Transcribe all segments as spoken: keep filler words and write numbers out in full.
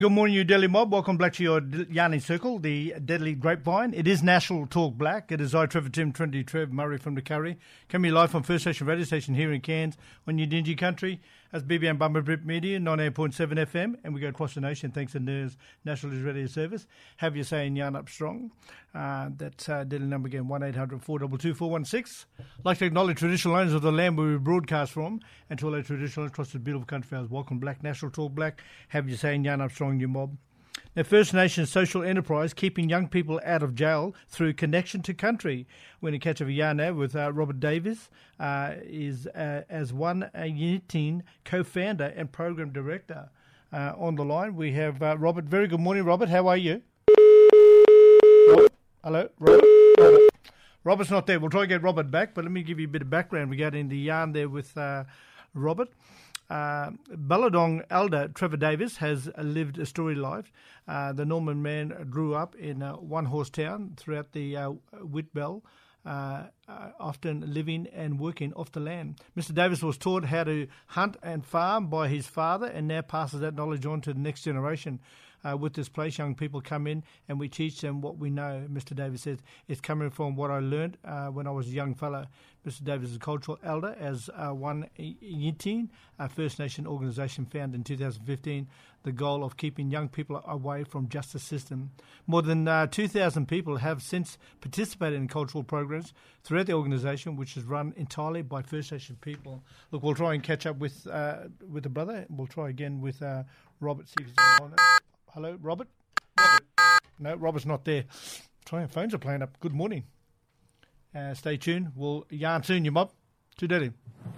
Good morning, New Delhi mob. Welcome back to your Yarning Circle, the Deadly Grapevine. It is National Talk Black. It is I, Trevor Tim, twenty Trev Murray from the Curry. Coming live from First Station Radio Station here in Cairns on New Dingy Country. That's B B M Bumper Brit Media, ninety-eight point seven F M. And we go across the nation thanks to N E R S National News Radio Service. Have you saying Yarn Up Strong. Uh, that's uh, Deadly number again, one eight hundred four two two four one six. I'd like to acknowledge traditional owners of the land where we broadcast from, and to all our traditional across the beautiful country. I was welcome Black, National Talk Black. Have you saying Yarn Up Strong, your mob. Now, First Nations social enterprise keeping young people out of jail through connection to country. We're going to catch up a yarn now with uh, Robert Davis, uh, is uh, as one uh, Uniting co-founder and program director. Uh, on the line, we have uh, Robert. Very good morning, Robert. How are you? Robert? Hello, Robert. Robert. Robert's not there. We'll try to get Robert back, but let me give you a bit of background regarding the yarn there with uh, Robert. Uh, Balladong elder Trevor Davis has lived a storied life. Uh, the Norman man grew up in a one-horse town throughout the uh, Whitbell, uh, uh, often living and working off the land. Mister Davis was taught how to hunt and farm by his father and now passes that knowledge on to the next generation. Uh, with this place, young people come in and we teach them what we know. Mister Davis says, it's coming from what I learned uh, when I was a young fella. Mister Davis is a cultural elder as uh, one Yintin, a First Nation organisation founded in two thousand fifteen, the goal of keeping young people away from justice system. More than uh, two thousand people have since participated in cultural programs throughout the organisation, which is run entirely by First Nation people. Look, we'll try and catch up with uh, with the brother. We'll try again with uh, Robert. See if he's on. Hello, Robert? Robert? No, Robert's not there. Trying phones are playing up. Good morning. Uh, stay tuned. We'll yarn soon, you mob. Too dirty.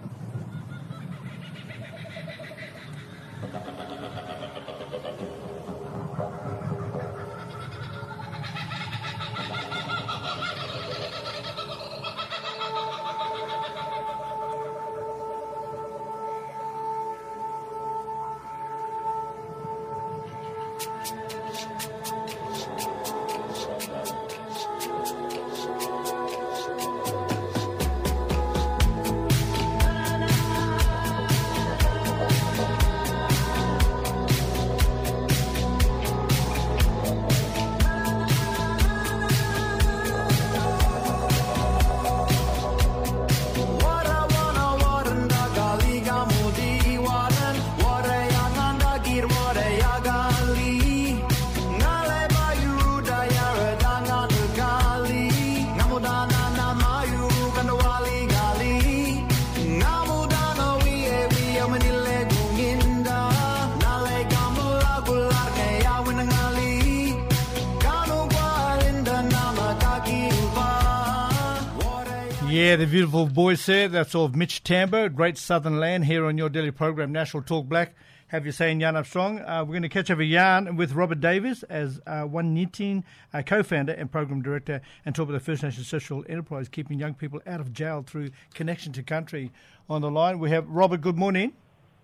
Yeah, the beautiful voice there. That's of Mitch Tambo, Great Southern Land, here on your daily program, National Talk Black. Have you saying Yarn Up Strong? Uh, we're going to catch up a yarn with Robert Davis as uh, one Nitin, uh, co-founder and program director, and talk about the First Nation social enterprise, keeping young people out of jail through connection to country. On the line, we have Robert. Good morning.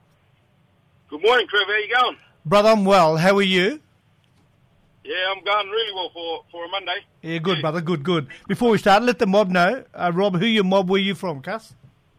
Good morning, Trevor. How you going? Brother, I'm well. How are you? Yeah, I'm going really well for, for a Monday. Yeah, good, yeah. Brother. Good, good. Before we start, let the mob know. Uh, Rob, who your mob were you from, cuss?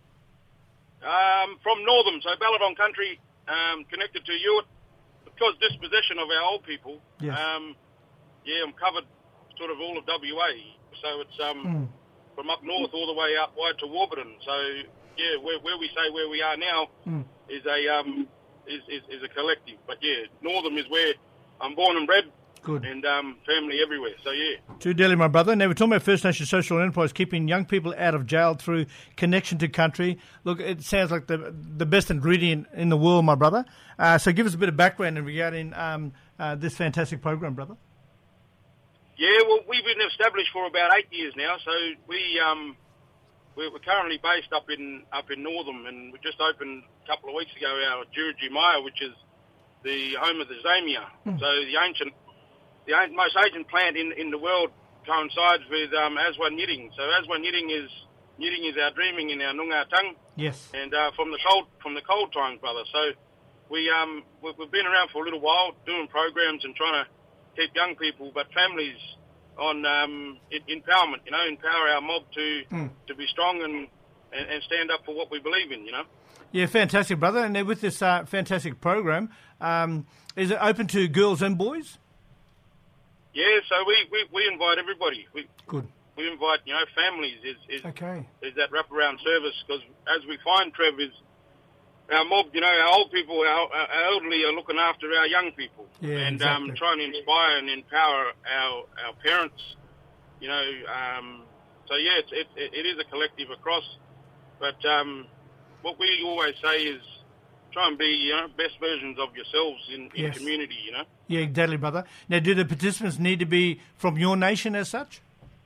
Um, from Northam, so Balladong country, um, connected to Ewart. Because dispossession of our old people, yes. um, yeah, I'm covered sort of all of W A. So it's um, mm. from up north all the way out wide to Warburton. So, yeah, where, where we say where we are now mm. is a um, is, is, is a collective. But, yeah, Northam is where I'm born and bred. Good. And um, family everywhere, so yeah. Too deadly, my brother. Now, we're talking about First Nation social enterprise, keeping young people out of jail through connection to country. Look, it sounds like the the best ingredient in the world, my brother. Uh, so give us a bit of background regarding um, uh, this fantastic program, brother. Yeah, well, we've been established for about eight years now, so we, um, we're, we're currently based up in up in Northam, and we just opened a couple of weeks ago our Juriji Maya, which is the home of the Zamia, mm. so the ancient... The most ancient plant in in the world coincides with um, Aswan Yiding. So Aswan Yiding is Yiding is our dreaming in our Noongar tongue. Yes. And uh, from the cold from the cold times, brother. So we um we've, we've been around for a little while doing programs and trying to keep young people, but families on um empowerment. You know, empower our mob to mm. to be strong and and, and stand up for what we believe in, you know. Yeah, fantastic, brother. And then with this uh, fantastic program, um, is it open to girls and boys? Yeah, so we, we, we invite everybody. We, Good. We invite, you know, families. Is is, okay. is that wraparound service? Because as we find, Trev, is our mob, you know, our old people, our, our elderly are looking after our young people. Yeah, and exactly. um, trying to inspire and empower our our parents, you know. Um, so, yeah, it's, it, it is a collective across. But um, what we always say is try and be, you know, best versions of yourselves in, in Yes. community, you know. Yeah, exactly, brother. Now, do the participants need to be from your nation as such?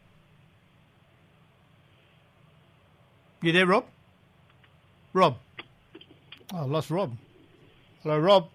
You there, Rob? Rob? Oh, I lost Rob. Hello, Rob.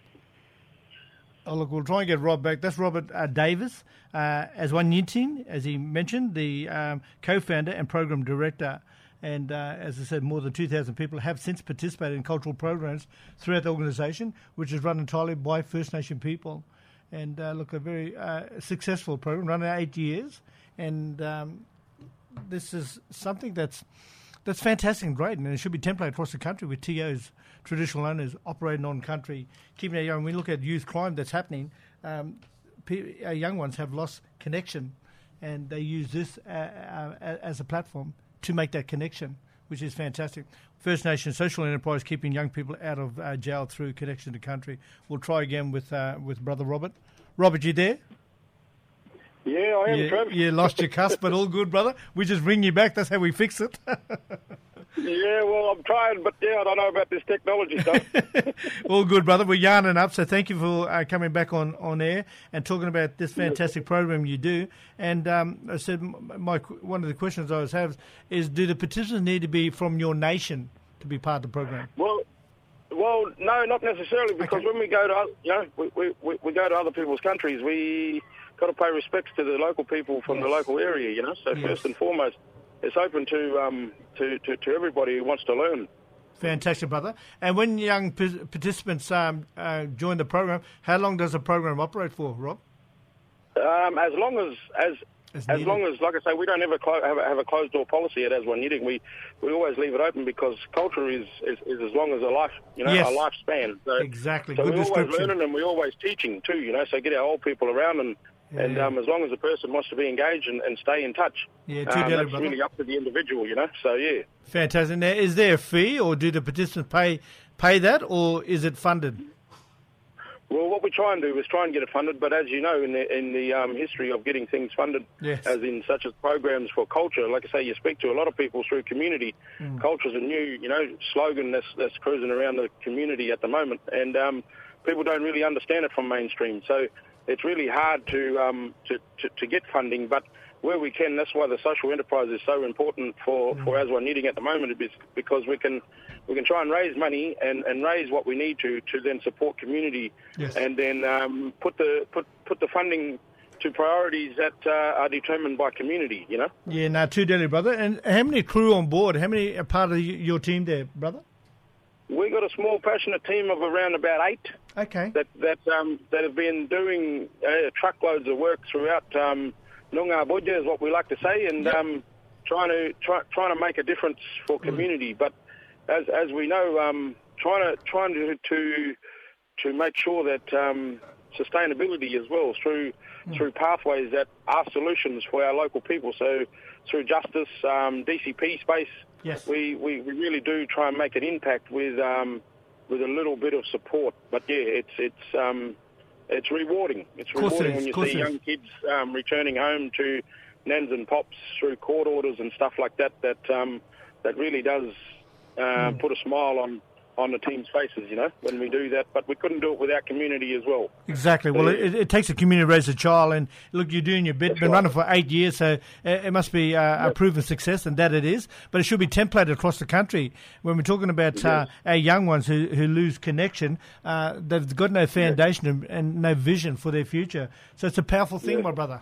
Oh, look, we'll try and get Rob back. That's Robert uh, Davis, uh, as one Yintin, as he mentioned, the um, co-founder and program director. And uh, as I said, more than two thousand people have since participated in cultural programs throughout the organisation, which is run entirely by First Nation people. And uh, look, a very uh, successful program, run out eight years. And um, this is something that's that's fantastic and great, and it should be templated across the country with T Os, traditional owners, operating on country, keeping our young. When we look at youth crime that's happening, um, pe- our young ones have lost connection, and they use this uh, uh, as a platform to make that connection, which is fantastic. First Nation social enterprise keeping young people out of uh, jail through connection to country. We'll try again with uh, with Brother Robert. Robert, you there? Yeah, I am, you, Trev. You lost your cuss, but all good, brother. We just ring you back. That's how we fix it. Yeah, well, I'm trying, but yeah, I don't know about this technology stuff. All good, brother. We're yarning up, so thank you for uh, coming back on, on air and talking about this fantastic program you do. And um, I said, my one of the questions I always have is, do the participants need to be from your nation to be part of the program? Well, well, no, not necessarily, because Okay. when we go to, oth- you know, we, we, we, we go to other people's countries, we got to pay respects to the local people from the local area, you know. So Yes. first and foremost, it's open to um to, to, to everybody who wants to learn. Fantastic, brother. And when young p- participants um, uh, join the program, how long does the program operate for, Rob? Um, as long as as As as needed. long as, like I say, we don't ever clo- have, a, have a closed door policy at Aswan Knitting. We we always leave it open because culture is, is, is as long as a life, you know, Yes. a lifespan. So, Exactly. So Good we're always description. learning and we're always teaching too, you know. So get our old people around and and Yeah. um, as long as the person wants to be engaged and, and stay in touch, Yeah, too um, deadly, that's brother. really up to the individual, you know. So yeah. Fantastic. Now, is there a fee, or do the participants pay pay that, or is it funded? Well, what we try and do is try and get it funded, but as you know, in the in the um, history of getting things funded, Yes. as in such as programs for culture, like I say, you speak to a lot of people through community. Mm. Culture's a new, you know, slogan that's that's cruising around the community at the moment, and um, people don't really understand it from mainstream. So it's really hard to um, to, to to get funding, but where we can, that's why the social enterprise is so important for, Mm. for Aswan Knitting at the moment, is because we can we can try and raise money and, and raise what we need to to then support community, Yes. and then um, put the put put the funding to priorities that uh, are determined by community. You know. Yeah, no, too deadly, brother. And how many crew on board? How many are part of y- your team there, brother? We got a small, passionate team of around about eight Okay. that that um, that have been doing uh, truckloads of work throughout um, Noongar Budja, is what we like to say, and Yep. um, trying to try, trying to make a difference for community. But as as we know, um, trying to trying to to to make sure that um, sustainability as well through through pathways that are solutions for our local people. So through justice, um, D C P space. Yes. We, we, we really do try and make an impact with um, with a little bit of support. But yeah, it's it's um, it's rewarding. It's Course it rewarding is, when you course see it is. young kids um, returning home to nans and pops through court orders and stuff like that. That um, that really does uh, Hmm. put a smile on. on the team's faces, you know, when we do that. But we couldn't do it without community as well. Exactly. Well, it, it takes a community to raise a child, and look, you're doing your bit. That's Been right. running for eight years, so it, it must be uh, a proven success, and that it is. But it should be templated across the country. When we're talking about uh, our young ones who, who lose connection, uh, they've got no foundation and, and no vision for their future. So it's a powerful thing, Yeah. my brother.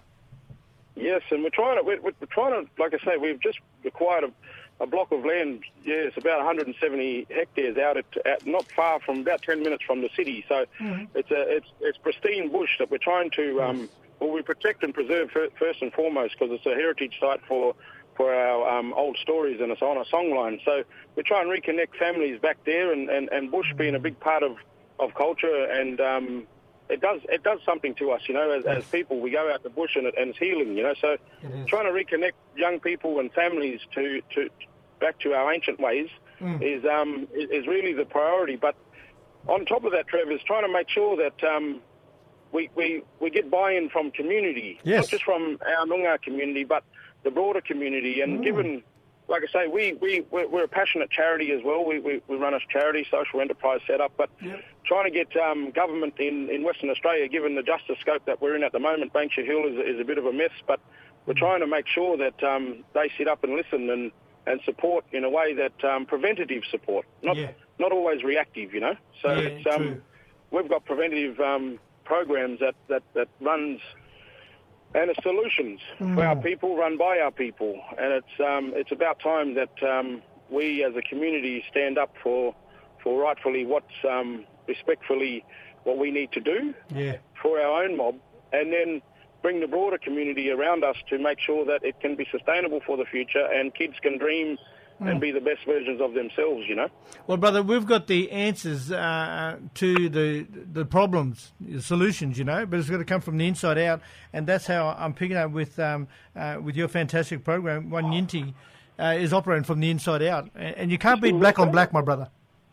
Yes, and we're trying to, we're, we're trying to, like I say, we've just acquired a, a block of land, yeah, it's about one hundred seventy hectares out at, at not far from, about ten minutes from the city. So it's a it's it's pristine bush that we're trying to, um, well, we protect and preserve fir- first and foremost, because it's a heritage site for for our um, old stories and it's on a songline. So we try and reconnect families back there, and, and, and bush being a big part of, of culture, and um, it does it does something to us, you know, as, as people. We go out the bush and, it, and it's healing, you know. So trying to reconnect young people and families to, to back to our ancient ways mm. is um, is really the priority. But on top of that, Trev, is trying to make sure that um, we, we, we get buy-in from community, yes. not just from our Noongar community, but the broader community. And mm. given, like I say, we, we, we're, we're a passionate charity as well. We, we, we run a charity, social enterprise setup, but yep. trying to get um, government in, in Western Australia, given the justice scope that we're in at the moment, Banksia Hill is, is a bit of a mess, but we're trying to make sure that um, they sit up and listen and, and support in a way that um, preventative support, not yeah. not always reactive, you know. So yeah, it's, um, true. we've got preventative um, programs that, that, that runs... And it's solutions mm. for our people, run by our people. And it's um, it's about time that um, we as a community stand up for for rightfully what's um, respectfully what we need to do yeah. for our own mob, and then bring the broader community around us to make sure that it can be sustainable for the future and kids can dream mm. and be the best versions of themselves, you know. Well, brother, we've got the answers uh, to the the problems, the solutions, you know, but it's got to come from the inside out, and that's how I'm picking up with um, uh, with your fantastic program. One Yinti uh, is operating from the inside out, and, and you can't beat black on black, my brother.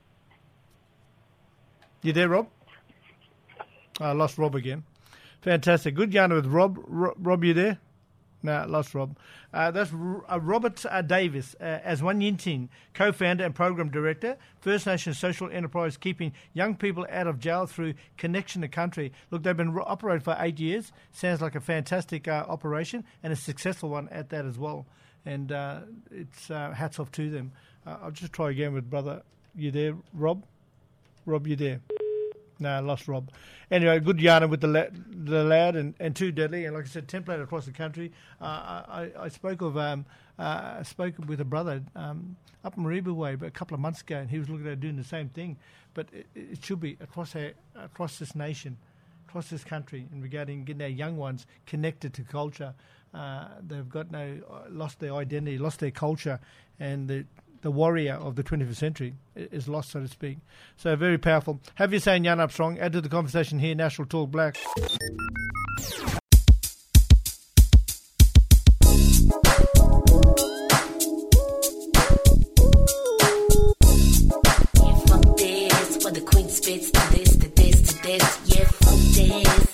You there, Rob? Oh, I lost Rob again. Fantastic. Good yarn with Rob. Rob, Rob you there? No, lost Rob. Uh, that's uh, Robert uh, Davis, uh, as One Yintin, co-founder and program director, First Nations Social Enterprise, keeping young people out of jail through Connection to Country. Look, they've been operating for eight years. Sounds like a fantastic uh, operation and a successful one at that as well. And uh, it's uh, hats off to them. Uh, I'll just try again with brother. You there, Rob? Rob, you there? No, I lost Rob. Anyway, good yarn with the la- the lad and, and two deadly, and like I said, template across the country. Uh, I, I spoke of um, uh, I spoke with a brother um, up in Mareeba Way a couple of months ago, and he was looking at doing the same thing. But it, it should be across our, across this nation, across this country, in regarding getting our young ones connected to culture. Uh, they've got no lost their identity, lost their culture, and the the warrior of the twenty-first century is lost, so to speak. So very powerful. Have your say in Yarn Up Strong. Add to the conversation here, National Talk Black. Yeah, fuck this. When the queen spits to this, to this, to this. Yeah, fuck this.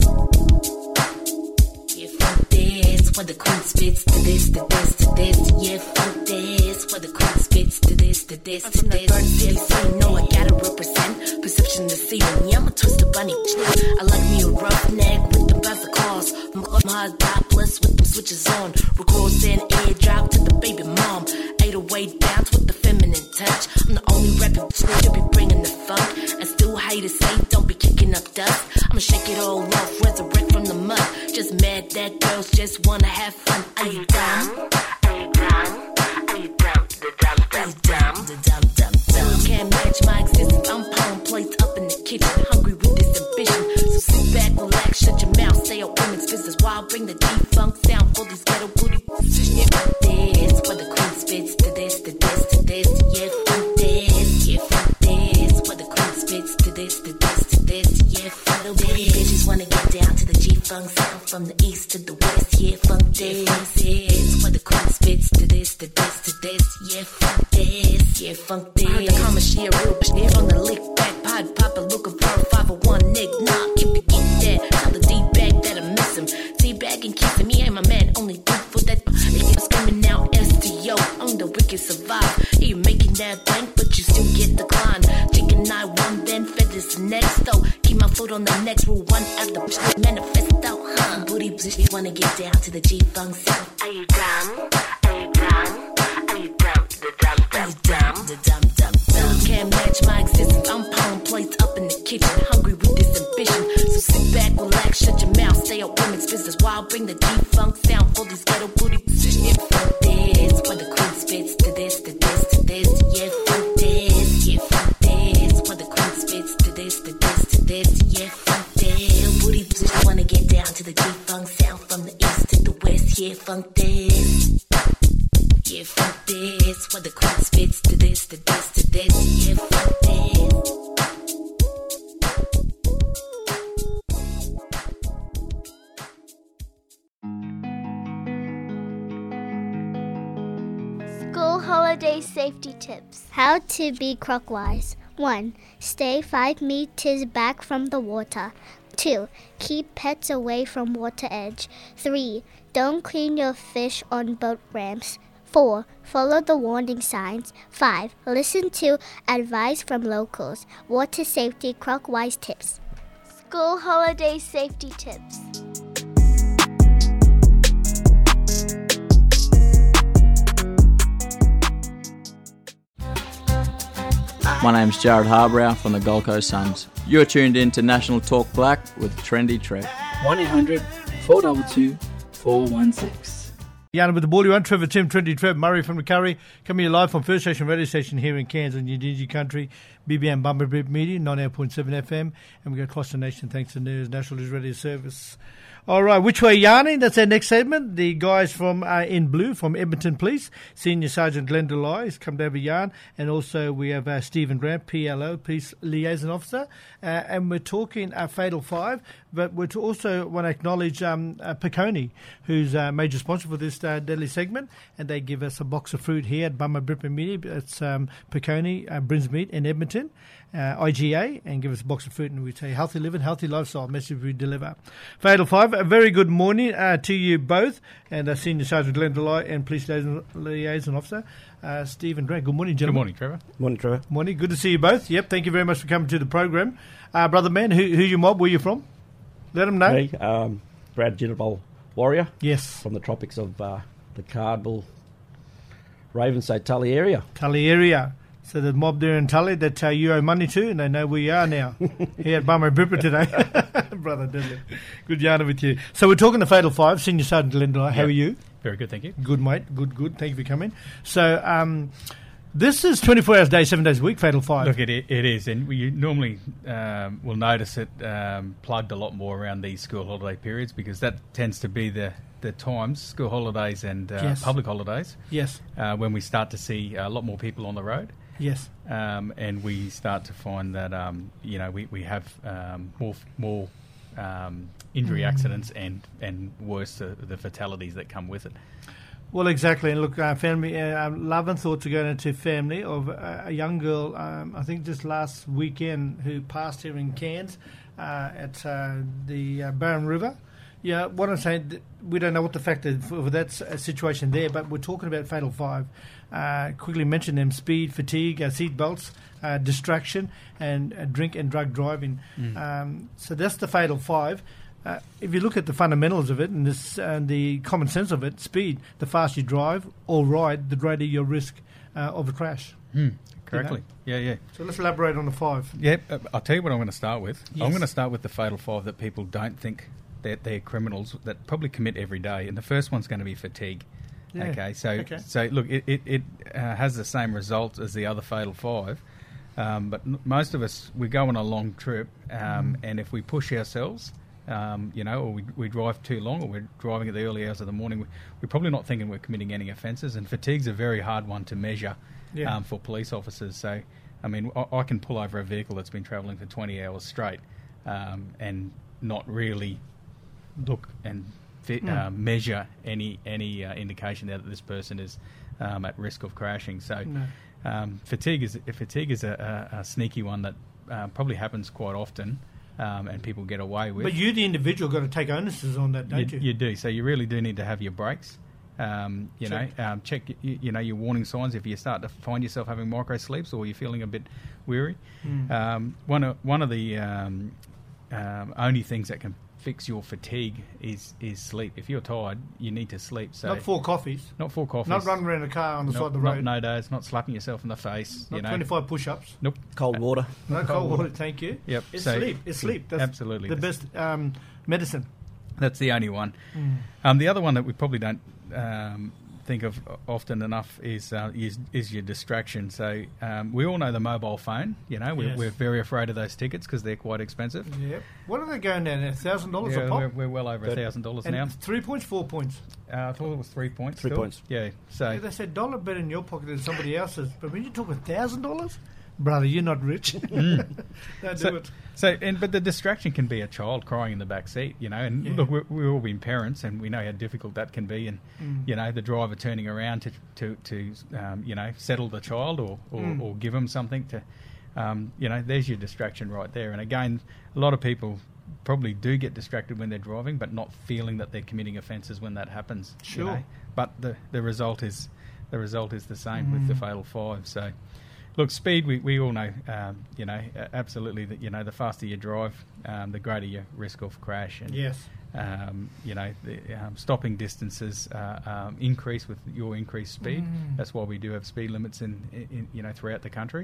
Yeah, fuck this. When the queen spits to this, to this, to this. Yeah, fuck this. When the queen spits to this, to this, to this. Burn city, so you know I gotta represent. Perception to see me, I'm a twisted bunny. I like me a roughneck with the buzzer calls. My Doppler with the switches on. Record send airdrop to the baby mom. eight oh eight bounce with the feminine touch. I'm the only rapping to be bringing the funk. And still haters say don't be kicking up dust. I'ma shake it all off, resurrect from the mud. Just mad that girls just wanna have fun. Are you dumb? Are you dumb? Are you dumb? The dumb, dumb, dumb, the dumb, dumb, dumb. Can't match my existence. I'm pound plates up in the kitchen, hungry with this ambition. So sit back, relax, shut your mouth, stay out women's business while I bring the defunct sound for these ghetto booty. Yeah, fuck this, where the queen spits to this, to this, to this. Yeah, fuck this, yeah, fuck this, where the queen spits to this, to this, to this. Yeah, fuck this. Booty bitches wanna get down to the G-funk sound from the east to the west. Yeah, fuck this, where the queen spits to this, to this, to this. Yeah, fuck this, yeah, fuck this. Heard the comma, she a real bitch. From the lick back, pod popper, looking for a five oh one nick. Nah, keep it, get that. Tell the D-bag that I miss him. T-bag and kissing me, ain't my man, only good for that. Nigga screaming out S T O, I'm the wicked survive. Yeah, you making that bank, but you still get declined. Chicken I one, then feathers next, though. Keep my foot on the next rule, one at the manifesto, huh? Booty position, wanna get down to the G-funk sound. Are you dumb? Are you dumb? Are you dumb? The dumb, dumb, dumb, the dumb, dumb, dumb. Can't match my existence. I'm pound plates up in the kitchen, hungry with this ambition. So sit back, relax, shut your mouth, stay out women's business while I bring the defunct sound for these ghetto booty positions. Yeah, fuck this, when the queen spits to this, to this, to this. Yeah, fuck this, yeah, fuck this, when the queen spits to this, to this, to this. Yeah, fuck this. Booty position wanna get down to the defunct sound from the east to the west. Yeah, fuck this. yeah, fuck this. What the crowd spits to this, to this, to this, yeah, fuck this. School holiday safety tips. How to be crocwise. one. Stay five meters back from the water. two. Keep pets away from water edge. three. Don't clean your fish on boat ramps. four. Follow the warning signs. five. Listen to advice from locals. Water safety crocwise tips. School holiday safety tips. My name's Jared Harbrow from the Gold Coast Suns. You're tuned in to National Talk Black with Trendy Trev. one eight hundred four two two four one six. Yana with the ball, you want Trevor Tim, Trendy Trev, Murray from the Curry, coming here live from First Station Radio Station here in Cairns on Yidinji Country, B B M Bumblebee Media, ninety-eight point seven F M, and we go across the nation thanks to News National News Radio Service. All right, which way, Yanni? That's our next segment. The guys from uh, in blue from Edmonton Police, Senior Sergeant Glenn Delay has come down with yarn, and also we have uh, Stephen Grant, P L O, Police Liaison Officer, uh, and we're talking uh, Fatal Five, but we also want to acknowledge um, uh, Piconi, who's a uh, major sponsor for this uh, deadly segment, and they give us a box of fruit here at Bummer Bripper Media. It's um, Piconi, uh, Brinsmead in Edmonton. Uh, I G A, and give us a box of fruit, and we say healthy living, healthy lifestyle message we deliver. Fatal Five, a very good morning uh, to you both, and uh, Senior Sergeant Glenn Delay and Police Liaison, Liaison Officer uh, Stephen Grant. Good morning, gentlemen. Good morning, Trevor. Morning, Trevor. Morning. Good to see you both. Yep, thank you very much for coming to the program. Uh, brother man, who who you mob? Where you from? Let them know. Me, um, Brad Jitterball Warrior. Yes. From the tropics of uh, the Cardwell, Ravensay, Tully area. Tully area. So the mob there in Tully that uh, you owe money to, and they know where you are now. Here at Bummer Bripper today. Brother Diddley. Good yarn with you. So we're talking the Fatal Five. Senior Sergeant Glendale, how yep. are you? Very good, thank you. Good, mate. Good, good. Thank you for coming. So um, this is twenty-four hours a day, seven days a week, Fatal Five. Look, it, it is, and you normally um, will notice it um, plugged a lot more around these school holiday periods because that tends to be the, the times, school holidays and uh, yes. public holidays, yes, uh, when we start to see a lot more people on the road. Yes, um, and we start to find that um, you know we we have um, more more um, injury mm. accidents and and worse uh, the fatalities that come with it. Well, exactly. And look, uh, family, uh, love and thoughts are going into family of uh, a young girl. Um, I think just last weekend who passed here in Cairns uh, at uh, the uh, Barron River. Yeah, what I'm saying, we don't know what the factor for, for that situation there, but we're talking about Fatal Five. Uh, quickly mention them: speed, fatigue, uh, seat belts, uh, distraction, and uh, drink and drug driving. Mm. Um, so that's the Fatal Five. Uh, if you look at the fundamentals of it and this and the common sense of it, speed, the faster you drive or ride, the greater your risk uh, of a crash. Mm. Correctly. You know? Yeah, yeah. So let's elaborate on the five. Yeah, uh, I'll tell you what I'm going to start with. Yes. I'm going to start with the Fatal Five that people don't think that they're criminals that probably commit every day, and the first one's going to be fatigue. Yeah. Okay, so okay. so look, it it, it uh, has the same result as the other Fatal Five, um, but n- most of us we go on a long trip, um, mm. and if we push ourselves, um, you know, or we we drive too long, or we're driving at the early hours of the morning, we, we're probably not thinking we're committing any offences. And fatigue's a very hard one to measure yeah. um, for police officers. So, I mean, I, I can pull over a vehicle that's been travelling for twenty hours straight, um, and not really look and fit, mm. uh, measure any any uh, indication that this person is um, at risk of crashing. So no. um, fatigue is fatigue is a, a, a sneaky one that uh, probably happens quite often, um, and people get away with. But you, the individual, got to take onus on that, don't you? You, you do. So you really do need to have your brakes. Um, you check. know, um, check you, you know your warning signs if you start to find yourself having micro sleeps or you're feeling a bit weary. Mm. Um, one of one of the um, um, only things that can fix your fatigue is is sleep. If you're tired, you need to sleep. So not four coffees. Not four coffees. Not running around a car on the not, side of the road. Not no days. Not slapping yourself in the face. Not you know. twenty-five push-ups. Nope. Cold water. No cold, cold water. water. Thank you. Yep. It's so sleep. It's sleep. That's absolutely the best um, medicine. That's the only one. Mm. Um, the other one that we probably don't um, think of often enough is uh, is, is your distraction. So um, we all know the mobile phone. You know, we're, Yes. we're very afraid of those tickets because they're quite expensive. Yep. What are they going down there? Thousand dollars Yeah, a pop. we're, we're well over a thousand dollars And now. three points, four points. Uh, I thought it was three points. Three still. points. Yeah. So Yeah, they said dollar bet in your pocket than somebody else's. But when you talk a thousand dollars, brother, you're not rich. Don't do so, it. so and but the distraction can be a child crying in the back seat, you know. And Yeah. look, we're, we've all been parents, and we know how difficult that can be. And Mm. you know, the driver turning around to to to um, you know settle the child or or, Mm. or give them something to, um, you know, there's your distraction right there. And again, a lot of people probably do get distracted when they're driving, but not feeling that they're committing offences when that happens. you Sure. know. But the the result is the result is the same with the Mm. fatal five. So. Look, speed, we, we all know, um, you know, a- absolutely that, you know, the faster you drive, um, the greater your risk of crash. And, Yes. um, you know, the um, stopping distances uh, um, increase with your increased speed. Mm. That's why we do have speed limits in, in you know, throughout the country.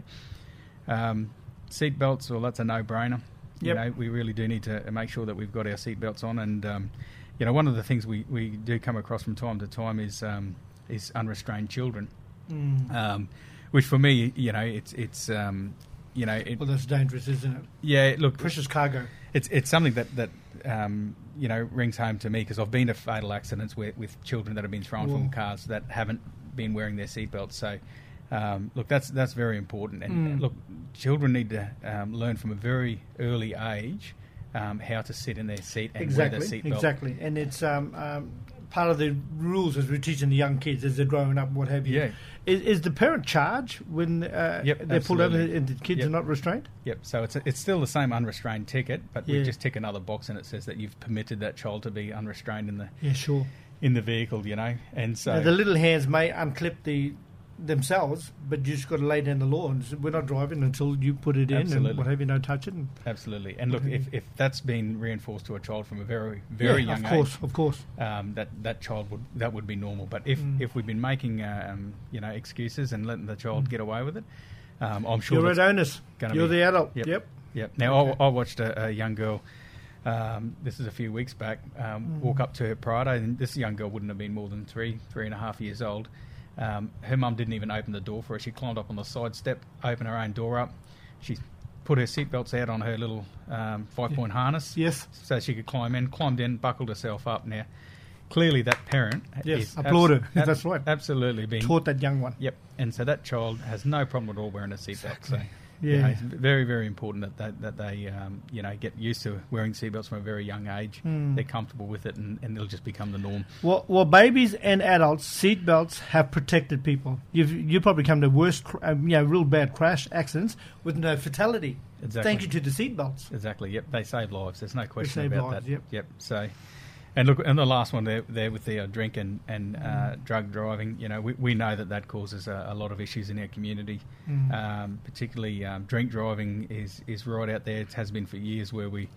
Um, seat belts, well, that's a no-brainer. You Yep. know, we really do need to make sure that we've got our seat belts on. And, um, you know, one of the things we, we do come across from time to time is um, is unrestrained children. Mm. Um, which for me, you know, it's it's um, you know, it, Well, that's dangerous, isn't it? yeah. Look, Precious cargo. it's it's something that that um, you know rings home to me because I've been to fatal accidents where, with children that have been thrown Whoa. from cars that haven't been wearing their seatbelts. So, um, look, that's that's very important. And Mm. look, children need to um, learn from a very early age um, how to sit in their seat and Exactly. wear their seatbelt. Exactly. And it's um, um, part of the rules as we're teaching the young kids as they're growing up, what have you. Yeah. Is, is the parent charged when uh, Yep, they're pulled over absolutely. and the kids Yep. are not restrained? Yep. So it's a, it's still the same unrestrained ticket, but we Yeah. just tick another box and it says that you've permitted that child to be unrestrained in the Yeah, sure. in the vehicle, you know. And so Now, the little hands may unclip the themselves, but you just got to lay down the law and say, we're not driving until you put it in Absolutely. and what have you, no touch it. And absolutely. And look, Okay. if, if that's been reinforced to a child from a very very yeah, young of course, age, of course. um, that that child would that would be normal. But if Mm. if we've been making um, you know excuses and letting the child get away with it, um, I'm sure You're that's at onus. gonna You're be- the adult. Yep. Yep. Yep. Now I, I watched a, a young girl. Um, this is a few weeks back. Um, Mm. Walk up to her Prado, and this young girl wouldn't have been more than three, three and a half years old. Um, her mum didn't even open the door for her. She climbed up on the side step, opened her own door up. She put her seatbelts out on her little um, five-point harness, Yes. so she could climb in. Climbed in, buckled herself up. Now, clearly, that parent Yes, is applaud her. ab- That's right. Absolutely, being Taught that young one. Yep, and so that child has no problem at all wearing a seatbelt. Exactly. So, Yeah. you know, it's very, very important that they, that they um, you know, get used to wearing seatbelts from a very young age. Mm. They're comfortable with it, and, and it'll just become the norm. Well, well, babies and adults, seat belts have protected people. You've you probably come to worst, cr- um, you know, real bad crash accidents with no fatality. Exactly. Thank you to the seat belts. Exactly. Yep, they save lives. There's no question save about lives, that. yep. Yep. So, and look, and the last one there, there with the uh, drink and and uh, Mm. drug driving. You know, we we know that that causes a, a lot of issues in our community. Mm. Um, particularly, um, drink driving is is right out there. It has been for years, where we.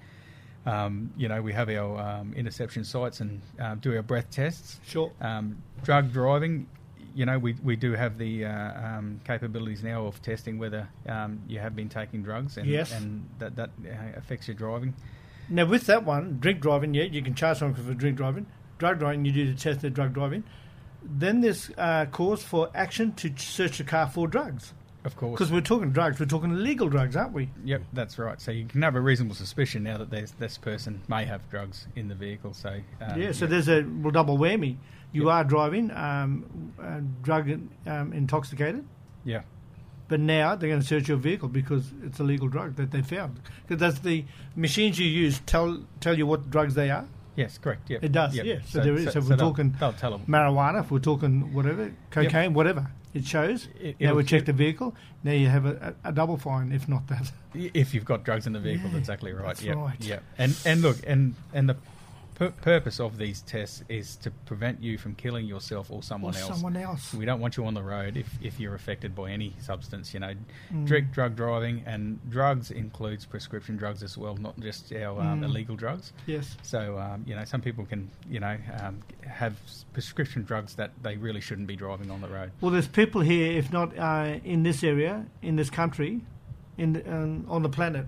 Um, you know, we have our um, interception sites and um, do our breath tests. Sure. Um, drug driving, you know, we we do have the uh, um, capabilities now of testing whether um, you have been taking drugs and, Yes. and that, that uh, affects your driving. Now, with that one, drink driving, yeah, you can charge someone for drink driving. Drug driving, you do the test of drug driving. Then there's uh, cause for action to ch- search the car for drugs. Of course. Because we're talking drugs, we're talking illegal drugs, aren't we? Yep, that's right. So you can have a reasonable suspicion now that there's, this person may have drugs in the vehicle. So um, yeah, so there's a well, double whammy. You Yep. are driving um, uh, drug um, intoxicated, yeah, but now they're going to search your vehicle because it's a legal drug that they found. Because does the machines you use tell tell you what drugs they are? yes, correct. Yep. It does, Yep. yeah. So, there is. So, if we're they'll- talking they'll tell them. marijuana, if we're talking whatever, cocaine, whatever, it shows. It- now it'll- we check the vehicle. Now you have a, a, a double fine, if not that. If you've got drugs in the vehicle, Yeah, that's exactly right. that's Yep, right. Yep. And and look, and and the pur- purpose of these tests is to prevent you from killing yourself or someone Or else. someone else. We don't want you on the road if, if you're affected by any substance. You know, Mm. drink drug driving, and drugs includes prescription drugs as well, not just our um, Mm. illegal drugs. Yes. So um, you know, some people can you know um, have s- prescription drugs that they really shouldn't be driving on the road. Well, there's people here, if not uh, in this area, in this country, in the, um, on the planet,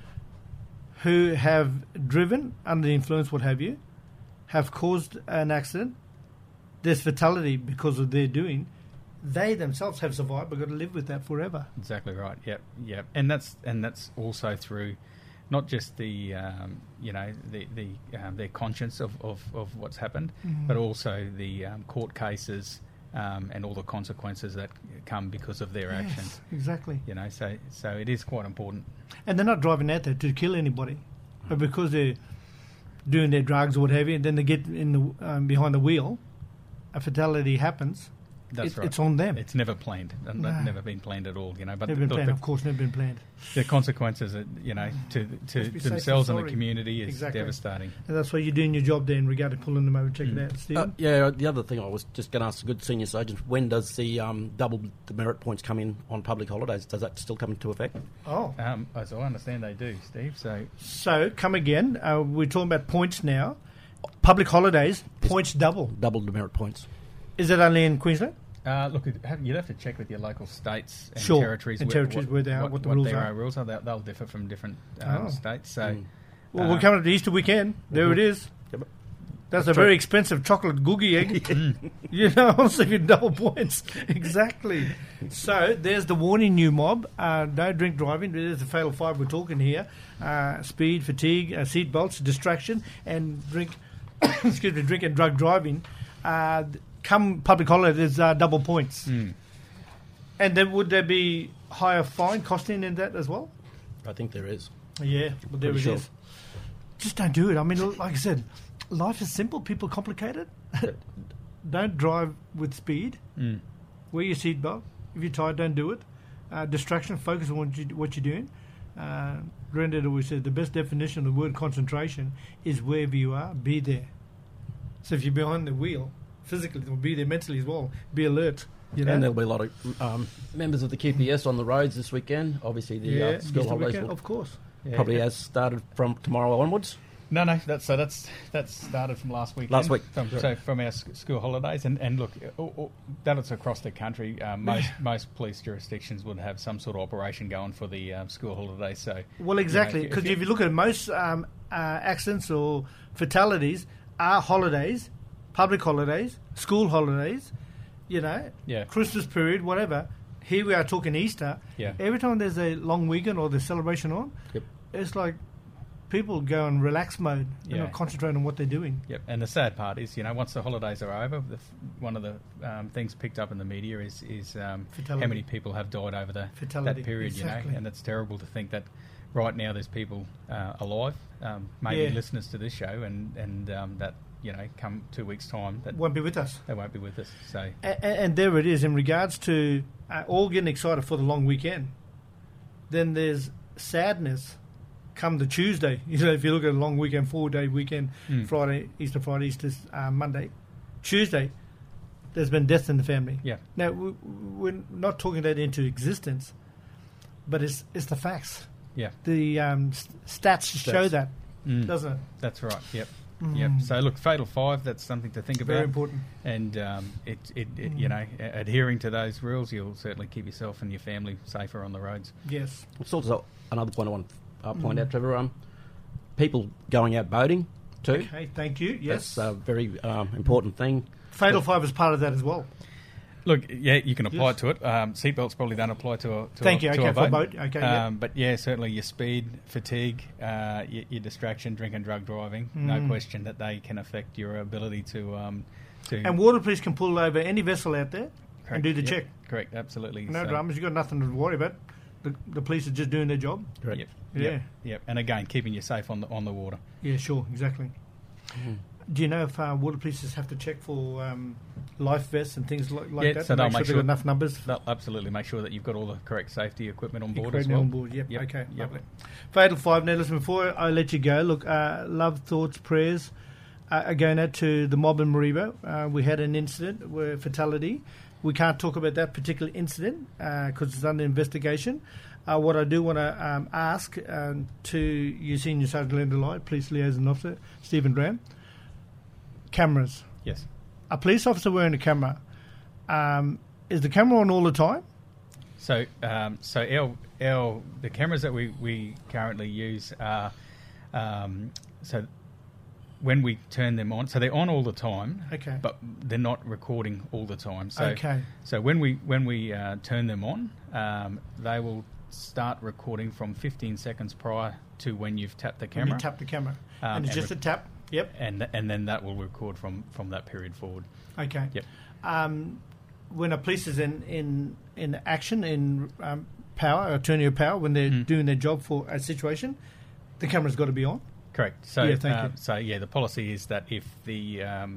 who have driven under the influence, what have you, have caused an accident, there's fatality because of their doing, they themselves have survived but got to live with that forever. Exactly right. Yep, yep. And that's and that's also through not just the um, you know the the um, their conscience of, of, of what's happened, Mhm. but also the um, court cases um, and all the consequences that come because of their Yes, actions. exactly. You know, so so it is quite important. And they're not driving out there to kill anybody, but because they're doing their drugs or what have you, and then they get in the um, behind the wheel, a fatality happens. That's it, right. It's on them. It's never planned. N- No. Never been planned at all. You know, but Never been look, planned, the, of course, never been planned. the consequences, are, you know, to to Must be safe themselves and and the sorry. community is Exactly. devastating. And that's why you're doing your job there in regard to pulling them over, check Mm. it out, Stephen. Uh, yeah, the other thing I was just going to ask the good senior surgeon, when does the um, double demerit points come in on public holidays? Does that still come into effect? Oh. Um, as I understand, they do, Steve. So So, come again. Uh, we're talking about points now. Public holidays, points double. Double demerit points. Is it only in Queensland? Uh, look, it- have- you'd have to check with your local states and Sure, territories, and wh- territories what, where they are, what the rules their are. own rules are. They'll, they'll differ from different um, Oh. states. So, Mm. Well, uh, we're coming up to Easter weekend. There Mhm. it is. Yeah, but- That's That's a very right. expensive chocolate googie egg. You know, I'll give you double points. Exactly. So there's the warning you mob. Uh, no drink driving. There's the fatal five we're talking here. Uh, speed, fatigue, uh, seat belts, distraction, and drink, excuse me, drink and drug driving. Uh, come public holiday, there's uh, double points. mm. And then would there be higher fine costing in that as well? I think there is. Yeah, well, there it Pretty is. sure. Just don't do it. I mean, like I said, life is simple. People complicate it. Don't drive with speed. Mm. Wear your seatbelt. If you're tired, don't do it. Uh, distraction. Focus on what, you, what you're doing. Uh, Granddad always said the best definition of the word concentration is wherever you are, be there. So if you're behind the wheel, physically, or be there mentally as well. Be alert. You know? And there'll be a lot of um, members of the Q P S on the roads this weekend. Obviously, the yeah, uh, school Easter holidays weekend, will of course. Yeah. probably has started from tomorrow onwards. No, no. That's so. That's that's started from last week. Last week. From, Sure. So from our s- school holidays, and, and look, oh, oh, that is across the country. Um, most most police jurisdictions would have some sort of operation going for the um, school holidays. So Well, exactly, you know, because if you look at most um, uh, accidents or fatalities are holidays, public holidays, school holidays, you know, Yeah. Christmas period, whatever. Here we are talking Easter. Yeah. Every time there's a long weekend or the celebration on, Yep. it's like people go in relax mode. They're Yeah. not concentrating on what they're doing. Yep, and the sad part is, you know, once the holidays are over, the, f- one of the um, things picked up in the media is is um, how Fatality. many people have died over the, Fatality, that period, exactly. you know, and it's terrible to think that right now there's people uh, alive, um, maybe Yeah. listeners to this show, and and um, that you know, come two weeks time, that Won't be with us. they won't be with us. So And, and there it is in regards to uh, all getting excited for the long weekend. Then there's sadness come the Tuesday. You know, if you look at a long weekend, four day weekend, Mm. Friday, Easter Friday, Easter uh, Monday, Tuesday, there's been death in the family. yeah, Now we, we're not talking that into existence, but it's it's the facts. yeah, The um, s- stats, show Stats. that, Mm. doesn't it? that's right. Yep. Mm. Yep. So look, fatal five. That's something to think Very about. important. And um, it, it, it you know, a- adhering to those rules, you'll certainly keep yourself and your family safer on the roads. Yes. It's also another point I want to uh, point Mm. out to everyone. People going out boating too. Okay. Thank you. Yes. That's a very um, important thing. Fatal five is part of that as well. Look, yeah, you can apply Yes. to it. Um, seatbelts probably don't apply to a to Thank a, you. to Okay, a for a boat. boat. Okay, yeah. Um, but yeah, certainly your speed, fatigue, uh, your, your distraction, drink and drug driving. No Mm. question that they can affect your ability to um, to. And water police can pull over any vessel out there correct, and do the yep, check. Correct, absolutely. No So- dramas. You've got nothing to worry about. The, the police are just doing their job. Correct. Yep, Yeah. yep, yep. And again, keeping you safe on the on the water. Yeah, sure. Exactly. Do you know if uh, water police have to check for um, life vests and things like, like Yeah, that? so to they'll make sure make they've sure- got enough numbers. They'll absolutely make sure that you've got all the correct safety equipment on board Correct, as well. on board. Yep. Yep, Okay. yep. Lovely. Fatal five. Now, listen. Before I let you go, look. Uh, love, thoughts, prayers uh, are going out to the mob in Maribo. Uh, we had an incident where fatality. We can't talk about that particular incident because it's under investigation. Uh, what I do want to um, ask um, to your senior sergeant Linda Light, police liaison officer Stephen Graham, cameras. Yes. A police officer wearing a camera. Um, is the camera on all the time? So, um, so our, our the cameras that we, we currently use are um, so when we turn them on, so they're on all the time. Okay. But they're not recording all the time. So, Okay. So when we when we uh, turn them on, um, they will start recording from fifteen seconds prior to when you've tapped the camera. When you tap the camera. Um, and it's and just re- a tap. Yep. And and then that will record from, from that period forward. Okay. Yep. Um, when a police is in in, in action, in um, power, attorney of power, when they're Mm. doing their job for a situation, the camera's got to be on. Correct. So, Yeah, thank uh, you. so yeah, the policy is that if the um,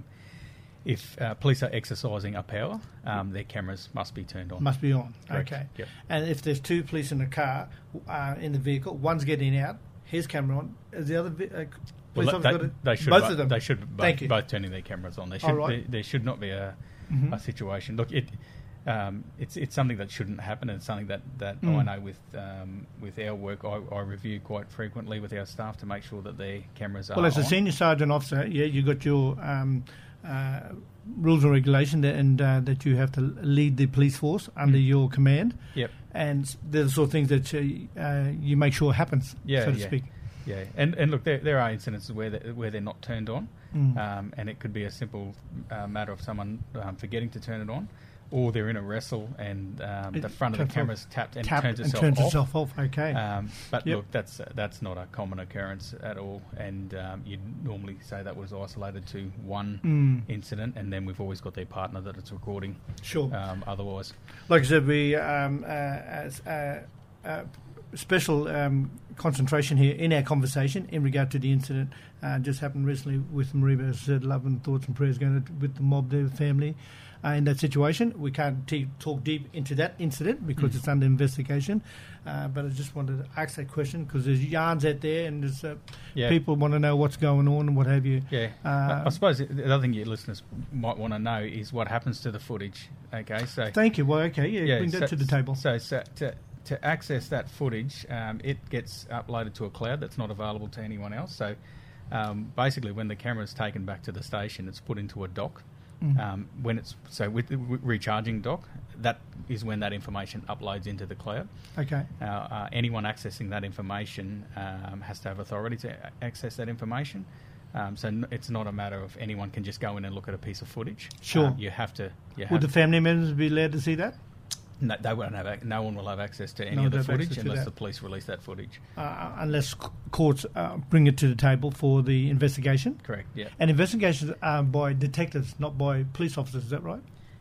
if uh, police are exercising a power, um, their cameras must be turned on. Must be on. Correct. Okay. Yep. And if there's two police in a car, uh, in the vehicle, one's getting out, his camera on, is the other vi- uh, police Well, officer they, got it? they should Both bo- of them. They should both, Thank you. both turning their cameras on. There All should right. there, there should not be a, Mhm. a situation. Look, it um, it's it's something that shouldn't happen, and it's something that, that Mm. I know with um, with our work I, I review quite frequently with our staff to make sure that their cameras are Well, as a on. senior sergeant officer, yeah, you got your um, uh, rules and regulation that, and uh, that you have to lead the police force under Mm. your command. Yep. And they're the sort of things that uh, uh, you make sure happens, Yeah, so to yeah. speak. Yeah, and and look, there there are incidences where they, where they're not turned on, Mm. um, and it could be a simple uh, matter of someone um, forgetting to turn it on, or they're in a wrestle and um, It the front of the turns camera's off- tapped and tapped turns and itself turns off. itself off, okay. Um, but Yep. look, that's uh, that's not a common occurrence at all, and um, you'd normally say that was isolated to one Mm. incident, and then we've always got their partner that it's recording. Sure. Um, otherwise, Like I said, we um, uh, as uh, uh, special um, concentration here in our conversation in regard to the incident uh, just happened recently with Mariba. As I said, love and thoughts and prayers going to, with the mob, their family. Uh, in that situation, we can't t- talk deep into that incident because Mm. it's under investigation. Uh, but I just wanted to ask that question because there's yarns out there and there's uh, Yeah. people want to know what's going on and what have you. yeah. Uh, I, I suppose the other thing your listeners might want to know is what happens to the footage. Okay, so Thank you. Well, okay, yeah, bring that so- to the table. So, so to, to access that footage, um, it gets uploaded to a cloud that's not available to anyone else. So um, basically, when the camera is taken back to the station, it's put into a dock. Mhm. Um, when it's so with the w- recharging dock, that is when that information uploads into the cloud. Okay. Uh, uh, anyone accessing that information um, has to have authority to a- access that information. Um, so n- it's not a matter of anyone can just go in and look at a piece of footage. Sure. Um, you have to. You have Would the family members be allowed to see that? no, they won't have. ac- No one will have access to any No of the one will have footage access to unless that. the police release that footage. Uh, unless c- courts uh, bring it to the table for the investigation. Correct. Yeah. And investigations are by detectives, not by police officers. Is that right?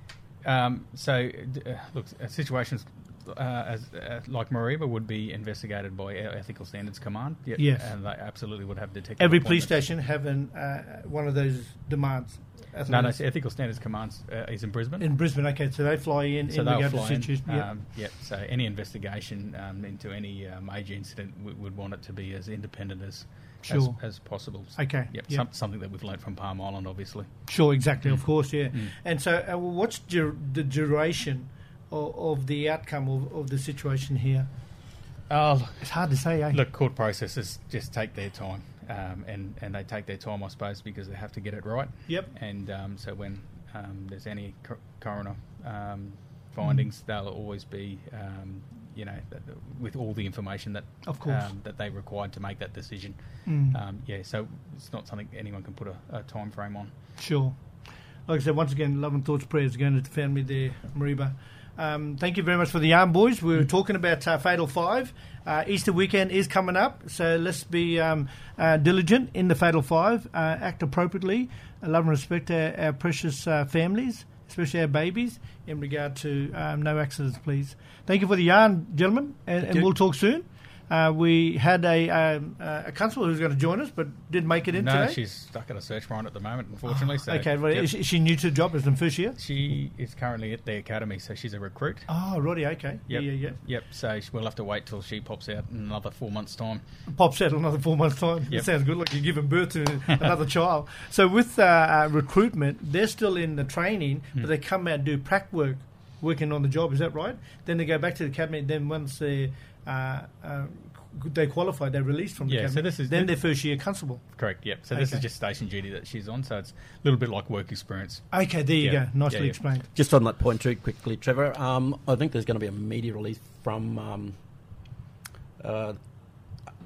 Um, so, d- uh, look, uh, situations uh, as uh, like Mariba would be investigated by our Ethical Standards Command. Yeah, Yes. and they absolutely would have detective. Every police appointments. station having uh, one of those demands. As No, well no. as- So Ethical Standards Command uh, is in Brisbane. in Brisbane. Okay, so they fly in so in they'll regard to fly in. situation. Yep. Um, yep. So any investigation um, into any uh, major incident, we would want it to be as independent as Sure. as, as possible. Okay, Yep. yep. Some, something that we've learnt from Palm Island, obviously. Sure, exactly, Mm. of course, yeah. Mm. And so, uh, what's dur- the duration of, of the outcome of, of the situation here? Oh, It's hard to say, eh? look, court processes just take their time, um, and and they take their time, I suppose, because they have to get it right. Yep. And um, so when um, there's any cor- coroner um, findings, Mm. they'll always be, um, you know, th- th- with all the information that Of course. um, that they required to make that decision. Mm. Um, yeah, so it's not something anyone can put a, a time frame on. Sure. Like I said, once again, love and thoughts, prayers going to the family there, Mariba. Um, thank you very much for the yarn, boys. We were talking about uh, Fatal Five. Uh, Easter weekend is coming up, so let's be um, uh, diligent in the Fatal Five. Uh, act appropriately. Uh, love and respect our, our precious uh, families, especially our babies, in regard to um, no accidents, please. Thank you for the yarn, gentlemen, and, and you. we'll talk soon. Uh, we had a um, uh, a constable who was going to join us, but didn't make it in No, today. she's stuck at a search warrant at the moment, unfortunately. So, Okay, right. yep. Is, she, is she new to the job? Is it in first year? She is currently at the academy, so she's a recruit. Oh, righty, okay. Yep. Yeah, yeah, yeah. Yep. So sh- we'll have to wait till she pops out in another four months' time. Pops out another four months' time. Yep. That sounds good, like you're giving birth to another child. So with uh, uh, recruitment, they're still in the training, Hmm. but they come out and do prac work, working on the job. Is that right? Then they go back to the academy. Then once they uh, uh, they qualify, they're released from the Yeah, so academy. this is- then this- their first year constable. Correct. Yep. So this Okay. is just station duty that she's on. So it's a little bit like work experience. Okay, there you Yeah. go. Nicely Yeah, yeah. explained. Just on that point too, quickly, Trevor, um, I think there's going to be a media release from um, uh,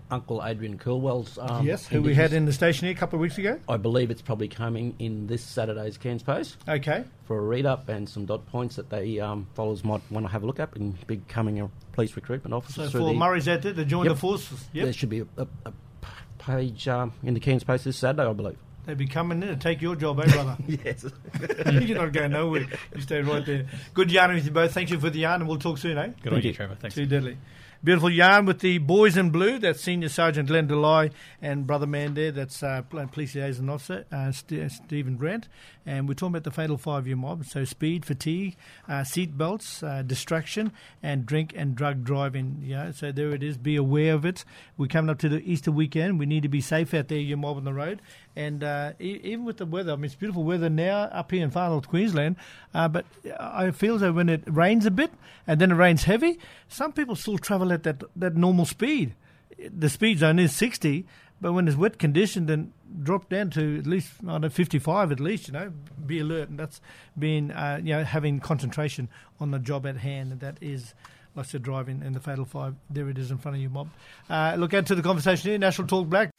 Uncle Adrian Curlwell's. Um, yes, who we had in the station here a couple of weeks ago. I believe it's probably coming in this Saturday's Cairns Post. Okay. For a read-up and some dot points that they um, followers might want to have a look at and becoming a police recruitment officer. So for Murray's out there to join yep. the forces. Yep. There should be a, a, a page um, in the Cairns Post this Saturday, I believe. They'd be coming in to take your job, eh, brother? Yes. You're not going nowhere. You stay right there. Good yarn with you both. Thank you for the yarn, and we'll talk soon, eh? Good on you, Trevor. Thanks. Too deadly. Beautiful yarn with the boys in blue. That's Senior Sergeant Glenn Delay and brother man there. That's uh, Police Liaison Officer uh, St- Stephen Grant. And we're talking about the fatal five-year mob. So speed, fatigue, uh, seat belts, uh, distraction, and drink and drug driving. Yeah, so there it is. Be aware of it. We're coming up to the Easter weekend. We need to be safe out there, your mob on the road. And uh, e- even with the weather, I mean, it's beautiful weather now up here in far north Queensland. Uh, but I feel that when it rains a bit and then it rains heavy, some people still travel at that, that normal speed. The speed zone is sixty, but when it's wet condition, then drop down to at least, I don't know, fifty-five at least, you know, be alert. And that's being, uh, you know, having concentration on the job at hand. And that is, like I said, driving and the fatal five. There it is in front of you, mob. Uh, look out to the conversation here, National Talk Black.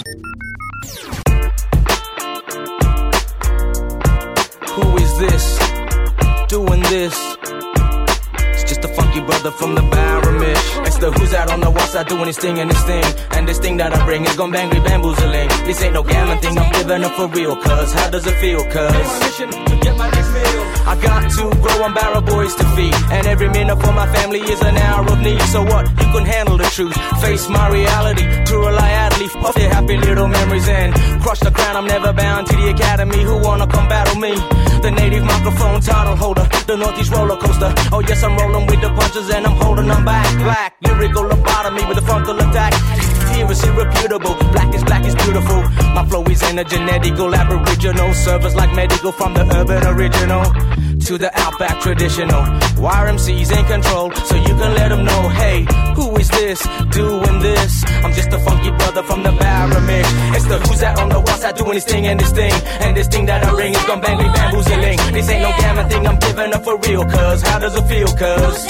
Who is this? Doing this? It's just a funky brother from the Baramish. It's the who's out on the west side doing his thing and his thing. And this thing that I bring is gon' bangly bamboozling. This ain't no gambling thing, I'm living up for real. Cuz, how does it feel? Cuz I got to grow on barrel boys to feed. And every minute for my family is an hour of need. So what? You can handle the truth. Face my reality. To rely idly. Puff their happy little memories and crush the crown. I'm never bound to the academy. Who wanna come battle me? The native microphone title holder. The northeast roller coaster. Oh yes, I'm rolling with the punches and I'm holding them back. Black, lyrical lobotomy with a frontal attack. Here is irreputable. Black is black is beautiful. My flow is energetical, aboriginal. Servers like medical from the urban original to the outback traditional. Y M C's in control, so you can let them know, hey, who is this doing this? I'm just a funky brother from the Baramish. It's the who's that on the west side doing his thing and this thing. And this thing that I bring is gon' bangly bamboozling. This ain't no gamma thing, I'm giving up for real. Cuz, how does it feel? Cuz